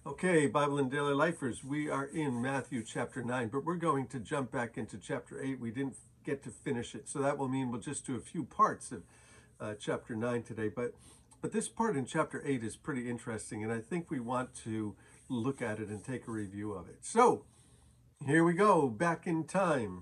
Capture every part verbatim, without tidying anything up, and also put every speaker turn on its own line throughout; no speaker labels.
Okay, Bible and Daily Lifers, we are in Matthew chapter nine, but we're going to jump back into chapter eight. We didn't get to finish it, so that will mean we'll just do a few parts of uh, chapter nine today. But, but this part in chapter eight is pretty interesting, and I think we want to look at it and take a review of it. So, here we go, back in time.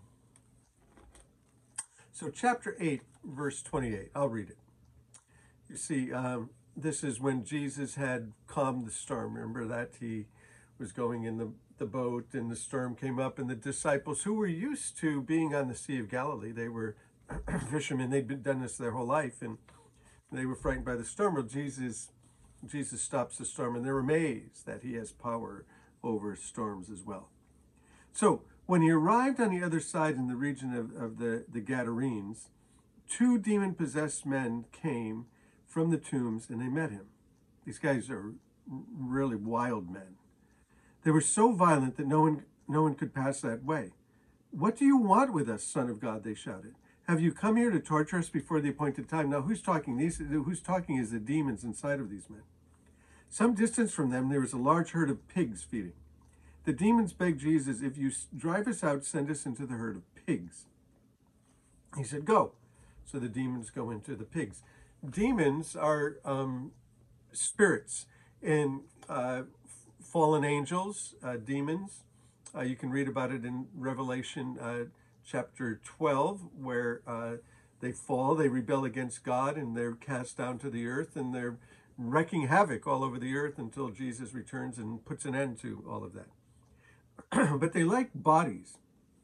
So chapter eight, verse twenty-eight, I'll read it. You see, um, this is when Jesus had calmed the storm. Remember that he was going in the, the boat and the storm came up, and the disciples who were used to being on the Sea of Galilee, they were fishermen, they'd been done this their whole life, and they were frightened by the storm. Well, Jesus, Jesus stops the storm, and they're amazed that he has power over storms as well. So when he arrived on the other side in the region of, of the, the Gadarenes, two demon-possessed men came from the tombs, and they met him. These guys are really wild men. They were so violent that no one, no one could pass that way. "What do you want with us, Son of God?" they shouted. "Have you come here to torture us before the appointed time?" Now, who's talking? These, who's talking is the demons inside of these men. Some distance from them, there was a large herd of pigs feeding. The demons begged Jesus, "If you drive us out, send us into the herd of pigs." He said, "Go." So the demons go into the pigs. Demons are um, spirits and uh, fallen angels, uh, demons. Uh, you can read about it in Revelation uh, chapter twelve, where uh, they fall, they rebel against God, and they're cast down to the earth, and they're wreaking havoc all over the earth until Jesus returns and puts an end to all of that. But they like bodies.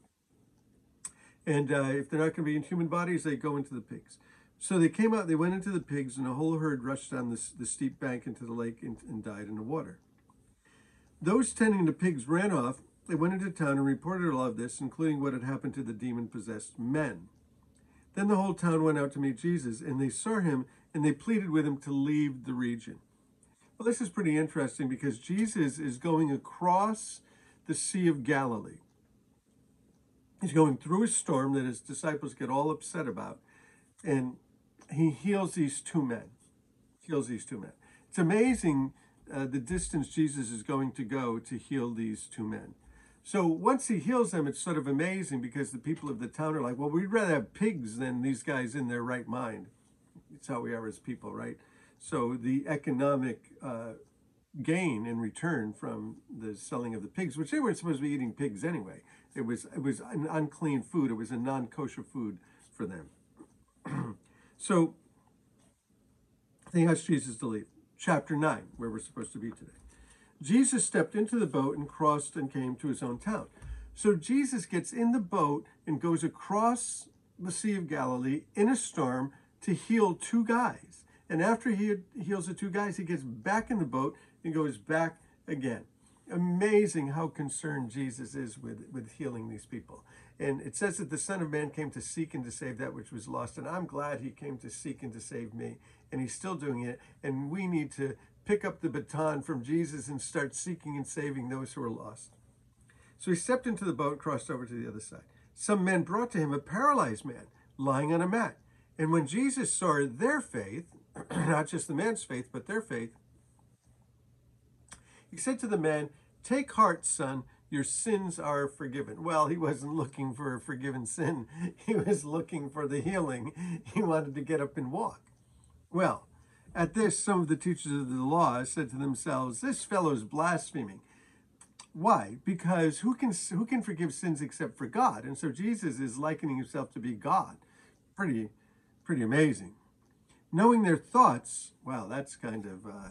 And uh, if they're not going to be in human bodies, they go into the pigs. So they came out, they went into the pigs, and a whole herd rushed down the, the steep bank into the lake and, and died in the water. Those tending the pigs ran off. They went into town and reported all of this, including what had happened to the demon-possessed men. Then the whole town went out to meet Jesus, and they saw him, and they pleaded with him to leave the region. Well, this is pretty interesting because Jesus is going across the Sea of Galilee. He's going through a storm that his disciples get all upset about, and he heals these two men. Heals these two men. It's amazing uh, the distance Jesus is going to go to heal these two men. So once he heals them, it's sort of amazing because the people of the town are like, well, we'd rather have pigs than these guys in their right mind. It's how we are as people, right? So the economic uh, gain in return from the selling of the pigs, which they weren't supposed to be eating pigs anyway. It was, it was an unclean food. It was a non-kosher food for them. So they asked Jesus to leave. Chapter nine, where we're supposed to be today. Jesus stepped into the boat and crossed and came to his own town. So Jesus gets in the boat and goes across the Sea of Galilee in a storm to heal two guys. And after he heals the two guys, he gets back in the boat and goes back again. Amazing how concerned Jesus is with, with healing these people. And it says that the Son of Man came to seek and to save that which was lost. And I'm glad he came to seek and to save me. And he's still doing it. And we need to pick up the baton from Jesus and start seeking and saving those who are lost. So he stepped into the boat and crossed over to the other side. Some men brought to him a paralyzed man lying on a mat. And when Jesus saw their faith, not just the man's faith, but their faith, he said to the man, "Take heart, son, your sins are forgiven." Well, he wasn't looking for a forgiven sin. He was looking for the healing. He wanted to get up and walk. Well, at this, some of the teachers of the law said to themselves, "This fellow's blaspheming." Why? Because who can, who can forgive sins except for God? And so Jesus is likening himself to be God. Pretty, pretty amazing. Knowing their thoughts, wow, that's kind of... Uh,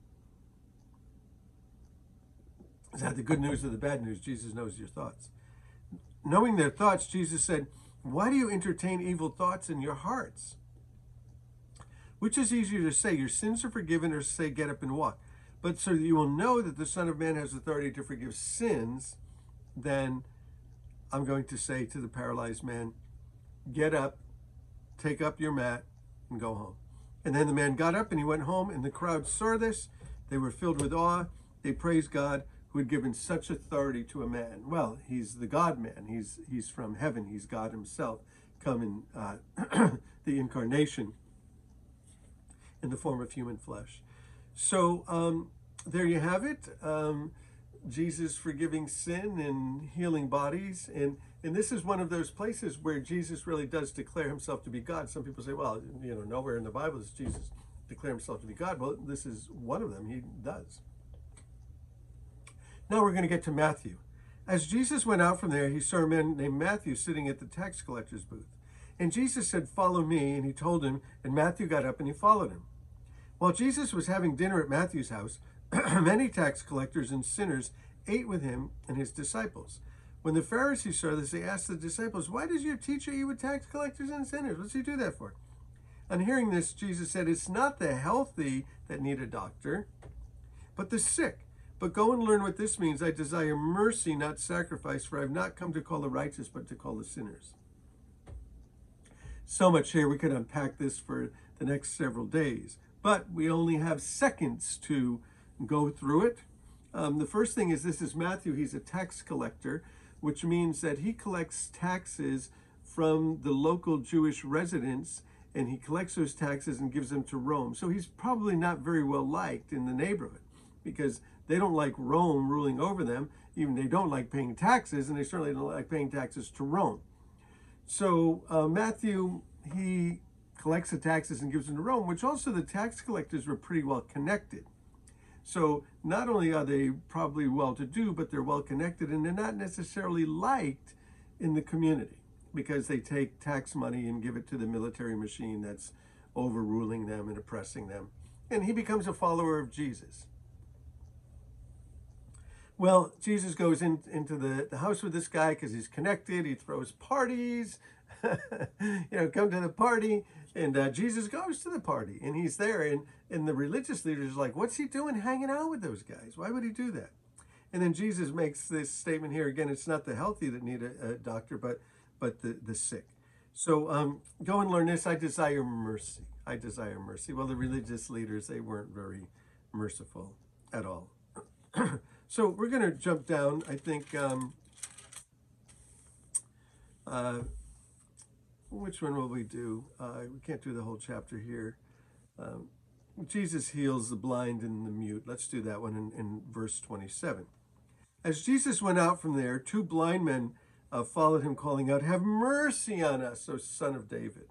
Is that the good news or the bad news? Jesus knows your thoughts. Knowing their thoughts, Jesus said, "Why do you entertain evil thoughts in your hearts?" Which is easier to say, "Your sins are forgiven," or say, "Get up and walk"? But so that you will know that the Son of Man has authority to forgive sins, then I'm going to say to the paralyzed man, "Get up, take up your mat, and go home." And then the man got up and he went home, and the crowd saw this. They were filled with awe. They praised God, who had given such authority to a man. Well, he's the God-man. He's he's from heaven. He's God himself, come in uh, the incarnation in the form of human flesh. So um, there you have it. Um, Jesus forgiving sin and healing bodies. And, and this is one of those places where Jesus really does declare himself to be God. Some people say, well, you know, nowhere in the Bible does Jesus declare himself to be God. Well, this is one of them. He does. Now we're going to get to Matthew. As Jesus went out from there, he saw a man named Matthew sitting at the tax collector's booth. And Jesus said, follow me. And he told him, and Matthew got up and he followed him. While Jesus was having dinner at Matthew's house, many tax collectors and sinners ate with him and his disciples. When the Pharisees saw this, they asked the disciples, why does your teacher eat with tax collectors and sinners? What's he do that for? On hearing this, Jesus said, it's not the healthy that need a doctor, but the sick. But go and learn what this means. I desire mercy, not sacrifice, for I have not come to call the righteous, but to call the sinners. So much here, we could unpack this for the next several days. But we only have seconds to go through it. Um, the first thing is, this is Matthew. He's a tax collector, which means that he collects taxes from the local Jewish residents, and he collects those taxes and gives them to Rome. So he's probably not very well liked in the neighborhood because they don't like Rome ruling over them. Even they don't like paying taxes, and they certainly don't like paying taxes to Rome. So uh, Matthew, he collects the taxes and gives them to Rome, which also the tax collectors were pretty well connected. So not only are they probably well-to-do, but they're well-connected, and they're not necessarily liked in the community because they take tax money and give it to the military machine that's overruling them and oppressing them. And he becomes a follower of Jesus. Well, Jesus goes in, into the, the house with this guy because he's connected. He throws parties, you know, come to the party. And uh, Jesus goes to the party and he's there. And, and the religious leaders are like, what's he doing hanging out with those guys? Why would he do that? And then Jesus makes this statement here. Again, it's not the healthy that need a, a doctor, but, but the, the sick. So um, go and learn this. I desire mercy. I desire mercy. Well, the religious leaders, they weren't very merciful at all. So we're going to jump down, I think, um, uh, which one will we do? Uh, we can't do the whole chapter here. Um, Jesus heals the blind and the mute. Let's do that one in, in verse twenty-seven. As Jesus went out from there, two blind men uh, followed him, calling out, have mercy on us, O Son of David.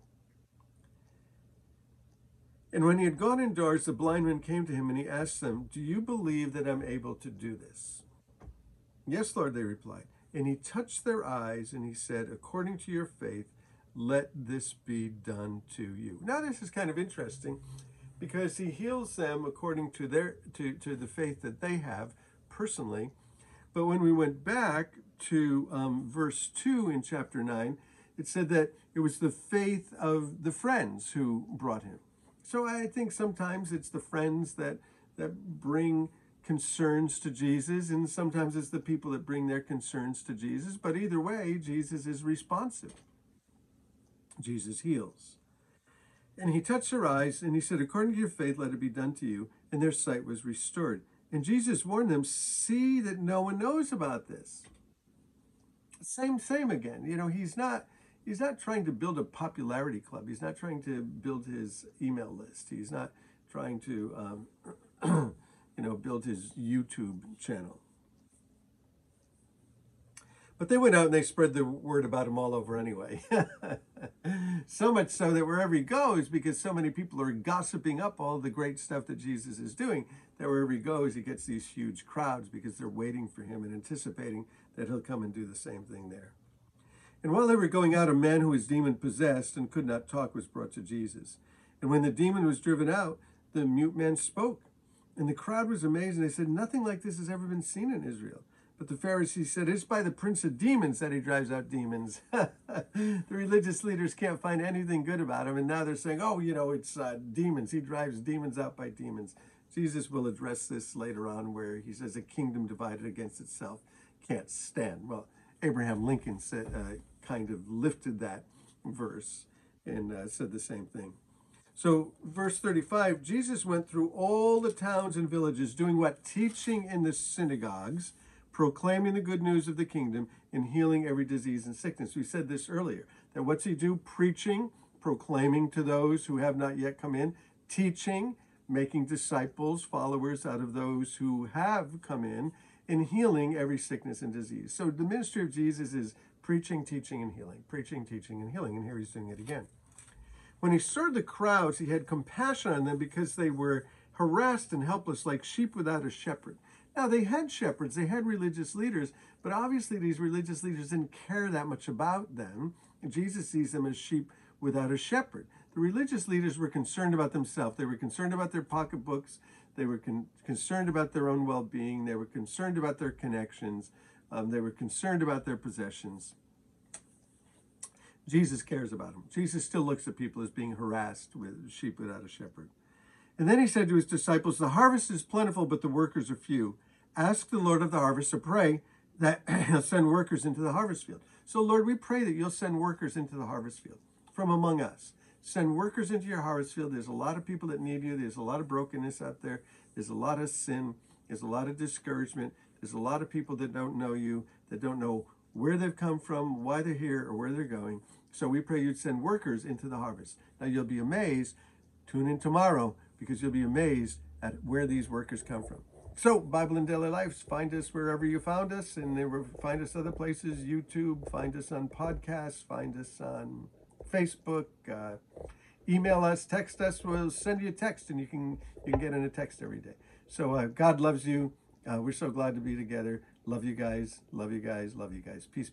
And when he had gone indoors, the blind men came to him, and he asked them, do you believe that I'm able to do this? Yes, Lord, they replied. And he touched their eyes, and he said, according to your faith, let this be done to you. Now, this is kind of interesting because he heals them according to their to, to the faith that they have personally. But when we went back to um, verse two in chapter nine, it said that it was the faith of the friends who brought him. So I think sometimes it's the friends that that bring concerns to Jesus, and sometimes it's the people that bring their concerns to Jesus. But either way, Jesus is responsive. Jesus heals. And he touched their eyes, and he said, according to your faith, let it be done to you. And their sight was restored. And Jesus warned them, see that no one knows about this. Same, same again. You know, he's not... He's not trying to build a popularity club. He's not trying to build his email list. He's not trying to, um, you know, build his YouTube channel. But they went out and they spread the word about him all over anyway. So much so that wherever he goes, because so many people are gossiping up all the great stuff that Jesus is doing, that wherever he goes, he gets these huge crowds because they're waiting for him and anticipating that he'll come and do the same thing there. And while they were going out, a man who was demon-possessed and could not talk was brought to Jesus. And when the demon was driven out, the mute man spoke. And the crowd was amazed, and they said, nothing like this has ever been seen in Israel. But the Pharisees said, it's by the prince of demons that he drives out demons. The religious leaders can't find anything good about him, and now they're saying, oh, you know, it's uh, demons. He drives demons out by demons. Jesus will address this later on where he says, a kingdom divided against itself can't stand. Well, Abraham Lincoln said, uh, kind of lifted that verse and uh, said the same thing. So verse thirty-five, Jesus went through all the towns and villages doing what? Teaching in the synagogues, proclaiming the good news of the kingdom, and healing every disease and sickness. We said this earlier, that what's he do? Preaching, proclaiming to those who have not yet come in, teaching, making disciples, followers out of those who have come in, and healing every sickness and disease. So the ministry of Jesus is preaching, teaching, and healing. Preaching, teaching, and healing. And here he's doing it again. When he saw the crowds, he had compassion on them because they were harassed and helpless like sheep without a shepherd. Now, they had shepherds, they had religious leaders, but obviously these religious leaders didn't care that much about them. Jesus sees them as sheep without a shepherd. The religious leaders were concerned about themselves. They were concerned about their pocketbooks. They were con- concerned about their own well-being. They were concerned about their connections. Um, they were concerned about their possessions. Jesus cares about them. Jesus still looks at people as being harassed with sheep without a shepherd. And then he said to his disciples, the harvest is plentiful, but the workers are few. Ask the Lord of the harvest to pray that he'll send workers into the harvest field. So, Lord, we pray that you'll send workers into the harvest field from among us. Send workers into your harvest field. There's a lot of people that need you. There's a lot of brokenness out there. There's a lot of sin. There's a lot of discouragement. There's a lot of people that don't know you, that don't know where they've come from, why they're here, or where they're going. So we pray you'd send workers into the harvest. Now, you'll be amazed. Tune in tomorrow, because you'll be amazed at where these workers come from. So, Bible in Daily Life, find us wherever you found us, and then find us other places, YouTube, find us on podcasts, find us on Facebook, uh, email us, text us. We'll send you a text, and you can you can get in a text every day. So, uh, God loves you. Uh, we're so glad to be together. Love you guys. Love you guys. Love you guys. Peace be.